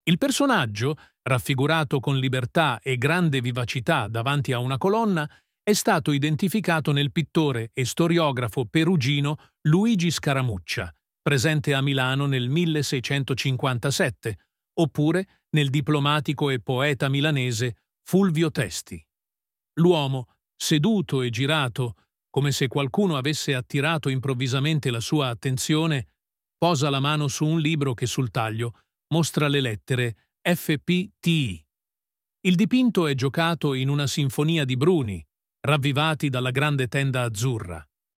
Il personaggio, raffigurato con libertà e grande vivacità davanti a una colonna, è stato identificato nel pittore e storiografo perugino Luigi Scaramuccia, presente a Milano nel 1657, oppure nel diplomatico e poeta milanese Fulvio Testi. L'uomo, seduto e girato, come se qualcuno avesse attirato improvvisamente la sua attenzione, posa la mano su un libro che sul taglio mostra le lettere FPTI. Il dipinto è giocato in una sinfonia di bruni, ravvivati dalla grande tenda azzurra.